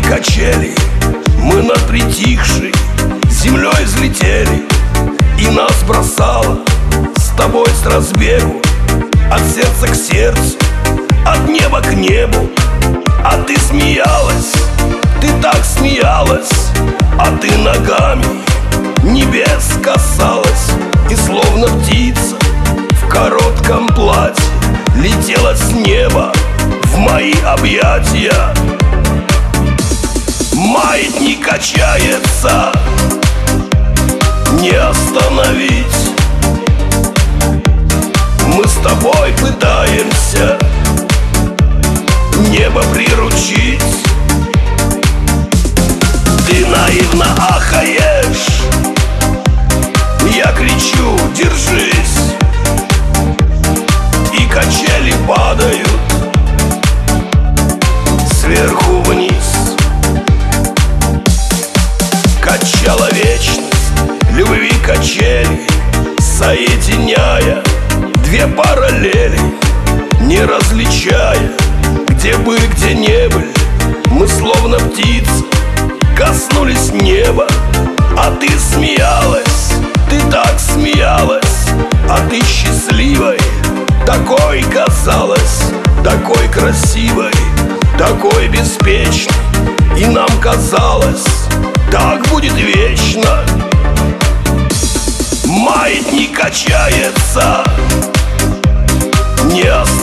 качели, мы над притихшей землей взлетели, и нас бросало с тобой с разбегу, от сердца к сердцу, от неба к небу. А ты смеялась, ты так смеялась, а ты ногами небес касалась, и словно птица в коротком платье летела с неба в мои объятия. Маятник качается, не остановить. Мы с тобой пытаемся небо приручить. Ты наивно ахаешь, я кричу: держись. И качели падают сверху вниз. Качала вечность любви качели, соединяя две параллели, не различая, где бы, где не были. Мы словно птицы коснулись неба. А ты смеялась, ты так смеялась, а ты счастливой такой казалась, такой красивой, такой беспечной. И нам казалось, так будет вечно. Маятник качается, не остановить.